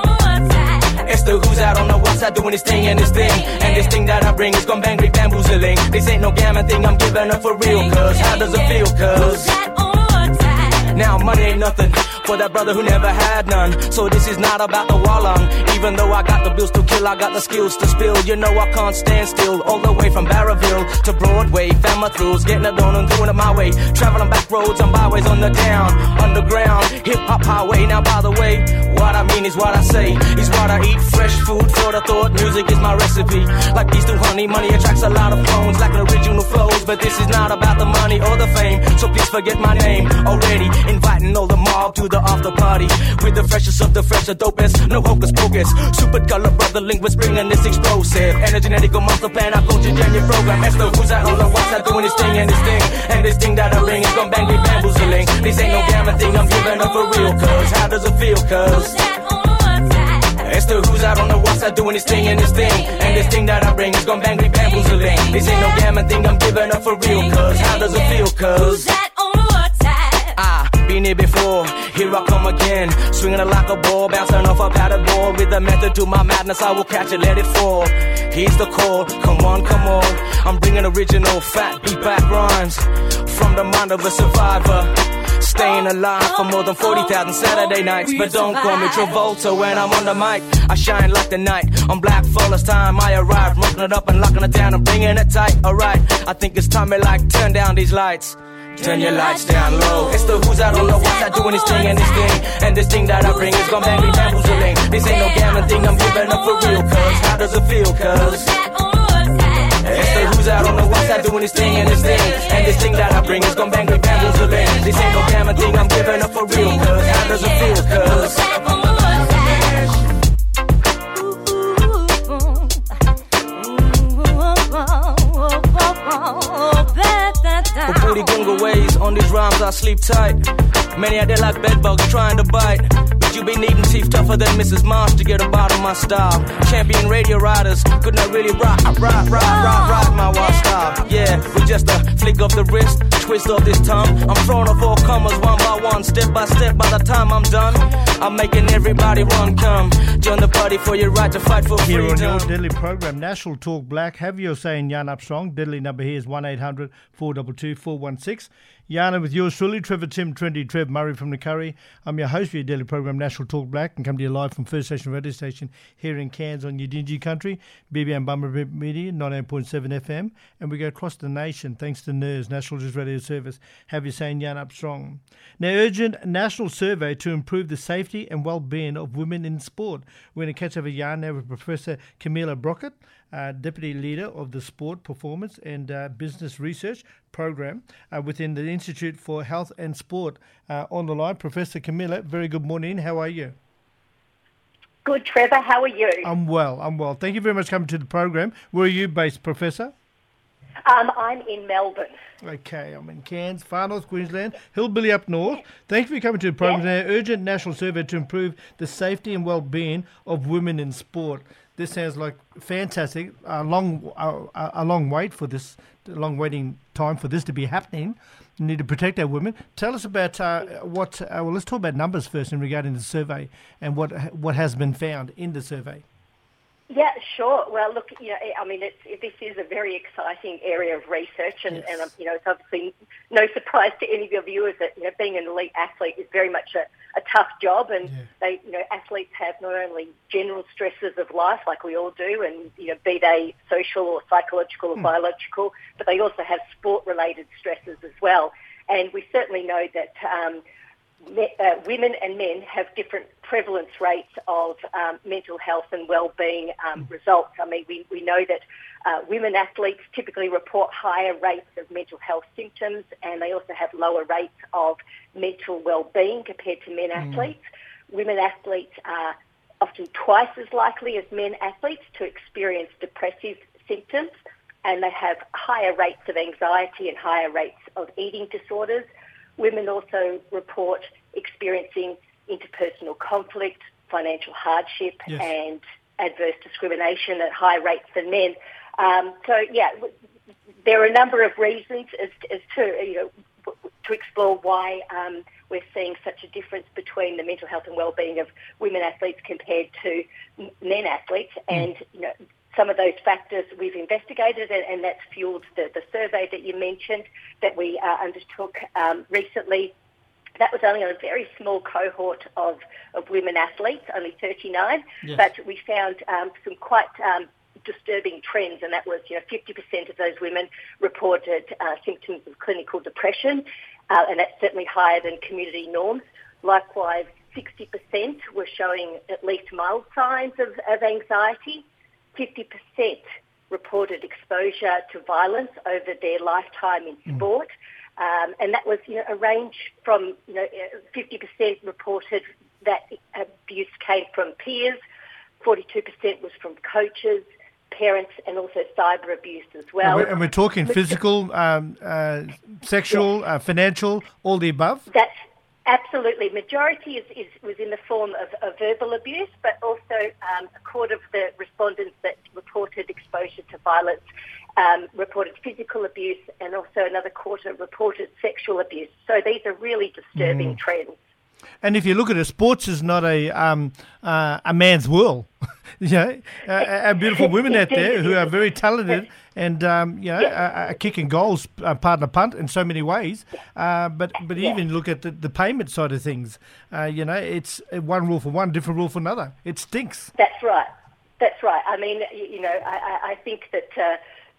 it's the who's out on the west side doing his thing and his thing. And this thing that I bring is gon' bangly bamboozling. This ain't no gamma thing, I'm giving up for real. Cuz, how does it feel? Cuz now money ain't nothing for that brother who never had none. So this is not about the wallung. Even though I got the bills to kill, I got the skills to spill. You know I can't stand still. All the way from Barraville to Broadway. Found my thrills, getting it on and doing it my way. Traveling back roads and byways on the down. Underground, hip-hop highway. Now by the way, what I mean is what I say. Is what I eat, fresh food for the thought. Music is my recipe. Like bees to honey, money attracts a lot of clones. Like original flows, but this is not about the money or the fame. So please forget my name already. Inviting all the mob to the after party with the freshest of the fresh, the dopest, no hocus pocus. Super color brother linguist bringing this explosive energetic monster plan. I coach a genuine program. It's the who's out on the west side doing his thing and his thing. And this thing that I bring is gon' bang me bamboozling. This ain't no gamma thing, I'm giving up for real. Cuz, how does it feel? Cuz it's the who's out on the west side doing his thing and his thing. And this thing that I bring is gon' bang me bamboozling. This ain't no gamma thing, I'm giving up for real. Cuz, how does it feel? Cuz I been here before, here I come again. Swinging it like a ball, bouncing off a padded ball. With a method to my madness, I will catch it, let it fall. Here's the call, come on, come on. I'm bringing original fat beat back rhymes from the mind of a survivor. Staying alive for more than forty thousand Saturday nights. But don't call me Travolta when I'm on the mic. I shine like the night. On Black Faller's time I arrive, rocking it up and locking it down and bringing it tight. Alright, I think it's time to like turn down these lights. Turn your lights down low. It's the who's out on the west side doing his thing and his thing. And this thing that I bring is gon' bang me bamboozling. This ain't no gamma thing, I'm giving up for real. Cuz, how does it feel? Cuz it's the who's out on the west side doing his thing and his thing. And this thing that I bring is gon' bang me bamboozling. This ain't no gamma thing, I'm giving up for real. Cuz, how does it feel? Cuz for booty gunga ways, on these rhymes I sleep tight. Many are there like bedbugs trying to bite. But you be needing teeth tougher than Missus Marsh to get about on my style. Champion radio riders could not really rock, rock, rock, rock, rock my wild style. Yeah, with just a flick of the wrist, twist of this tongue. I'm throwing off all comers one by one, step by step. By the time I'm done, I'm making everybody run. Come join the party for your right to fight for freedom. Here on your Deadly program, National Talk Black. Have your say in Yarn Up Strong. Deadly number here is one eight hundred four two two four one six. Yana with yours truly, Trevor Tim, Trendy Trev Murray from the Curry. I'm your host for your daily program, National Talk Black, and come to you live from First Station Radio Station here in Cairns on Udingi Country, B B M Bummer Media, ninety-eight point seven F M, and we go across the nation thanks to N E R S, National News Radio Service. Have you saying Yarn Up Strong. Now, urgent national survey to improve the safety and well-being of women in sport. We're going to catch up a yarn now with Professor Camilla Brockett, Uh, Deputy Leader of the Sport Performance and uh, Business Research Program uh, within the Institute for Health and Sport. Uh, on the line, Professor Camilla, very good morning. How are you? Good, Trevor. How are you? I'm well, I'm well. Thank you very much for coming to the program. Where are you based, Professor? Um, I'm in Melbourne. Okay, I'm in Cairns, far north Queensland, hillbilly up north. Thank you for coming to the program. Yes. Now, urgent national survey to improve the safety and well-being of women in sport. This sounds like fantastic. A long, a, a long wait for this, a long waiting time for this to be happening. We need to protect our women. Tell us about uh, what. Uh, well, let's talk about numbers first in regarding the survey and what what has been found in the survey. Yeah, sure. Well, look, you know, I mean, it's, this is a very exciting area of research, and, yes. and you know, it's obviously no surprise to any of your viewers that, you know, being an elite athlete is very much a, a tough job, and yeah. they, you know, athletes have not only general stresses of life, like we all do, and, you know, be they social or psychological or mm. biological, but they also have sport-related stresses as well. And we certainly know that um, me, uh, women and men have different prevalence rates of um, mental health and well-being um, mm. results. I mean, we, we know that uh, women athletes typically report higher rates of mental health symptoms, and they also have lower rates of mental well-being compared to men mm. athletes. Women athletes are often twice as likely as men athletes to experience depressive symptoms, and they have higher rates of anxiety and higher rates of eating disorders. Women also report experiencing interpersonal conflict, financial hardship, yes. and adverse discrimination at higher rates than men. Um, so, yeah, there are a number of reasons as, as to, you know, to explore why um, we're seeing such a difference between the mental health and well-being of women athletes compared to men athletes. Mm. And, you know, some of those factors we've investigated, and, and that's fueled the, the survey that you mentioned that we uh, undertook um, recently. That was only on a very small cohort of, of women athletes, only thirty-nine, yes. but we found um, some quite um, disturbing trends, and that was, you know, fifty percent of those women reported uh, symptoms of clinical depression, uh, and that's certainly higher than community norms. Likewise, sixty percent were showing at least mild signs of, of anxiety. fifty percent reported exposure to violence over their lifetime in mm. sport. Um, and that was, you know, a range from, you know, fifty percent reported that abuse came from peers, forty-two percent was from coaches, parents, and also cyber abuse as well. And we're, and we're talking physical, um, uh, sexual, yeah. uh, financial, all the above? That's absolutely. Majority is, is was in the form of, of verbal abuse, but also um, a quarter of the respondents that reported exposure to violence Um, reported physical abuse, and also another quarter reported sexual abuse. So these are really disturbing mm. trends. And if you look at it, sports is not a um, uh, a man's world. you know, uh, our beautiful women out there who are very talented and um, you know yes. are, are kicking goals, uh, pardon the punt, in so many ways. Uh, but but yes. even look at the, the payment side of things. Uh, you know, it's one rule for one, different rule for another. It stinks. That's right. That's right. I mean, you know, I, I think that. Uh,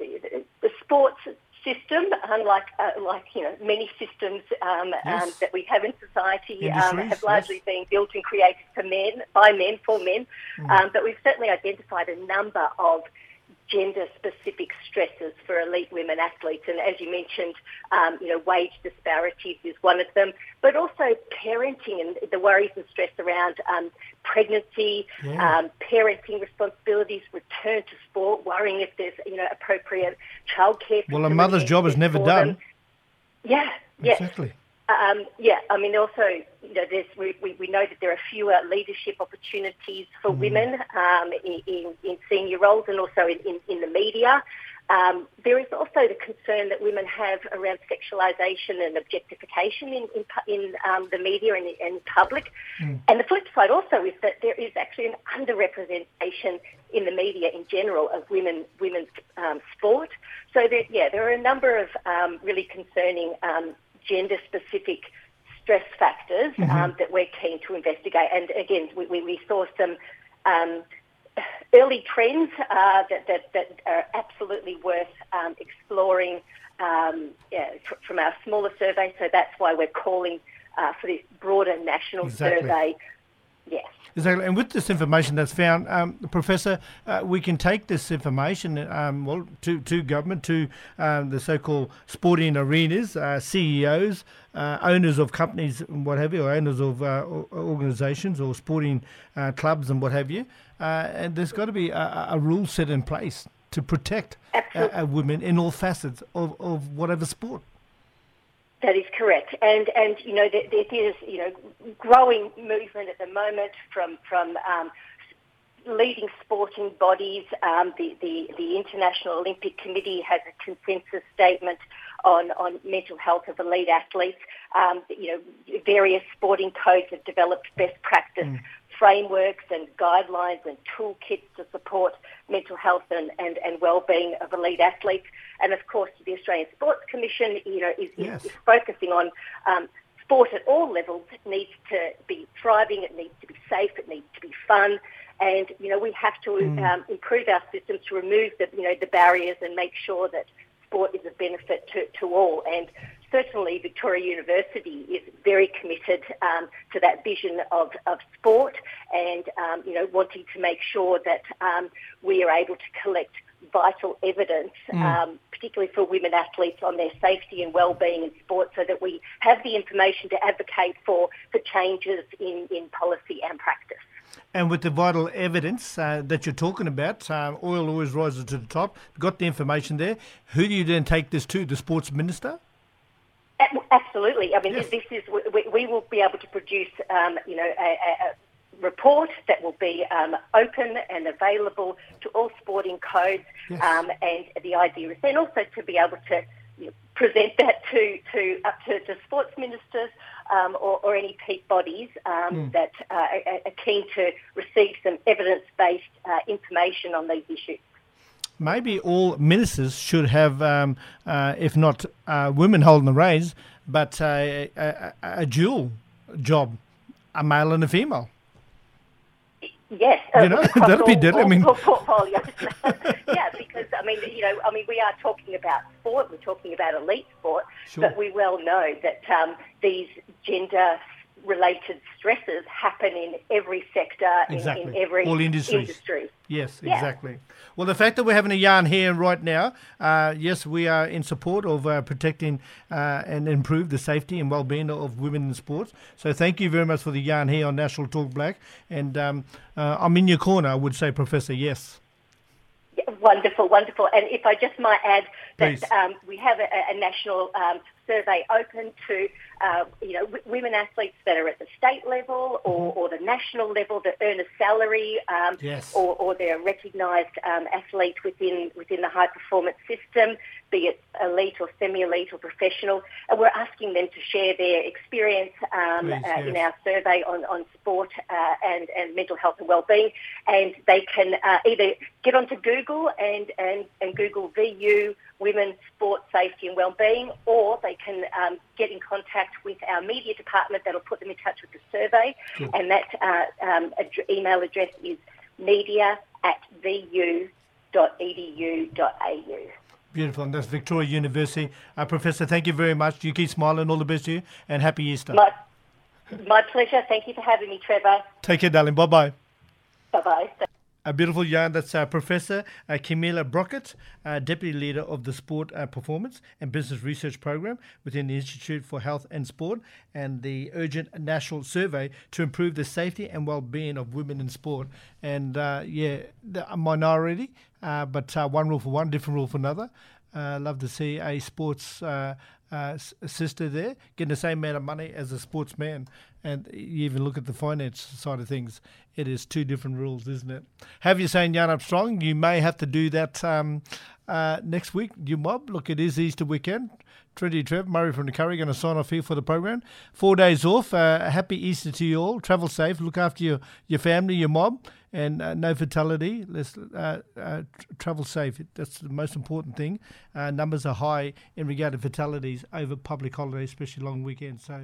The sports system, unlike uh, like you know many systems um, yes. um, that we have in society, um, have largely yes. been built and created for men, by men, for men. Mm. Um, but we've certainly identified a number of gender-specific stresses for elite women athletes, and as you mentioned, um, you know, wage disparities is one of them, but also parenting and the worries and stress around um, pregnancy, yeah. um, parenting responsibilities, return to sport, worrying if there's, you know, appropriate childcare. Well, a mother's job is never done. Them. Yeah, yes. Exactly. Um, yeah, I mean, also, you know, there's, we, we, we know that there are fewer leadership opportunities for mm. women um, in, in, in senior roles and also in, in, in the media. Um, there is also the concern that women have around sexualisation and objectification in in, in um, the media and in public. Mm. And the flip side also is that there is actually an underrepresentation in the media in general of women women's um, sport. So there, yeah, there are a number of um, really concerning um, gender-specific stress factors mm-hmm. um, that we're keen to investigate. And again, we, we, we saw some um, early trends uh, that, that, that are absolutely worth um, exploring um, yeah, fr- from our smaller survey. So that's why we're calling uh, for this broader national exactly. survey. Yes. Exactly. And with this information that's found, um, Professor, uh, we can take this information um, well to, to government, to um, the so-called sporting arenas, uh, C E Os, uh, owners of companies and what have you, or owners of uh, organisations or sporting uh, clubs and what have you. Uh, and there's got to be a, a rule set in place to protect uh, women in all facets of, of whatever sport. That is correct, and and you know there, there is you know growing movement at the moment from from um, leading sporting bodies. Um, the, the the International Olympic Committee has a consensus statement on on mental health of elite athletes. Um, you know, various sporting codes have developed best practice mm. frameworks and guidelines and toolkits to support mental health and, and, and well-being of elite athletes. And of course, the Australian Sports Commission, you know, is, yes. is, is focusing on um, sport at all levels. It needs to be thriving, it needs to be safe, it needs to be fun. And, you know, we have to mm. um, improve our systems to remove the, you know, the barriers and make sure that sport is a benefit to, to all. And certainly Victoria University is very committed um, to that vision of, of sport and, um, you know, wanting to make sure that um, we are able to collect vital evidence, mm. um, particularly for women athletes, on their safety and well-being in sport so that we have the information to advocate for, for changes in, in policy and practice. And with the vital evidence uh, that you're talking about, uh, oil always rises to the top. Got the information there. Who do you then take this to? The Sports Minister? Absolutely. I mean, yes. this is we, we will be able to produce, um, you know, a, a report that will be um, open and available to all sporting codes. Yes. Um, and the idea is then also to be able to you know, present that to to up to, to sports ministers um, or, or any peak bodies um, mm. that uh, are, are keen to receive some evidence-based uh, information on these issues. Maybe all ministers should have, um, uh, if not uh, women holding the reins, but uh, a, a, a dual job, a male and a female. Yes, you know, that'd be dead. I mean, portfolios. Yeah, because I mean, you know, I mean, we are talking about sport. We're talking about elite sport, sure. but we well know that um, these gender-related stresses happen in every sector, exactly. in, in every all industries. industry. Yes, yeah. exactly. Well, the fact that we're having a yarn here right now, uh, yes, we are in support of uh, protecting uh, and improve the safety and well-being of women in sports. So thank you very much for the yarn here on National Talk Black. And um, uh, I'm in your corner, I would say, Professor, yes. Yeah, wonderful, wonderful. And if I just might add Please. that um, we have a, a national um, survey open to uh, you know w- women athletes that are at the state level or, or the national level that earn a salary, um, yes. or, or they're a recognised um, athlete within within the high performance system, be it elite or semi-elite or professional. And we're asking them to share their experience um, Please, uh, yes. in our survey on, on sport uh, and, and mental health and wellbeing. And they can uh, either get onto Google and, and, and Google V U Women, Sport, Safety and Wellbeing, or they can um, get in contact with our media department that'll put them in touch with the survey. Good. And that uh, um, ad- email address is media at v u dot e d u dot a u. Beautiful, and that's Victoria University. Uh, Professor, thank you very much. You keep smiling. All the best to you, and happy Easter. My, my pleasure. Thank you for having me, Trevor. Take care, darling. Bye-bye. Bye-bye. A beautiful yarn. That's uh, Professor uh, Camilla Brockett, uh, Deputy Leader of the Sport uh, Performance and Business Research Program within the Institute for Health and Sport, and the urgent national survey to improve the safety and well-being of women in sport. And, uh, yeah, a minority, uh, but uh, one rule for one, different rule for another. Uh, love to see a sports uh, uh, sister there getting the same amount of money as a sportsman. And you even look at the finance side of things, it is two different rules, isn't it? Have you saying Yarn Up Strong? You may have to do that um, uh, next week, you mob. Look, it is Easter weekend. Trinity Trev, Murray from the Curry, going to sign off here for the program. Four days off. Uh, happy Easter to you all. Travel safe. Look after your, your family, your mob, and uh, no fatality. Let's uh, uh, travel safe. That's the most important thing. Uh, numbers are high in regard to fatalities over public holidays, especially long weekends. So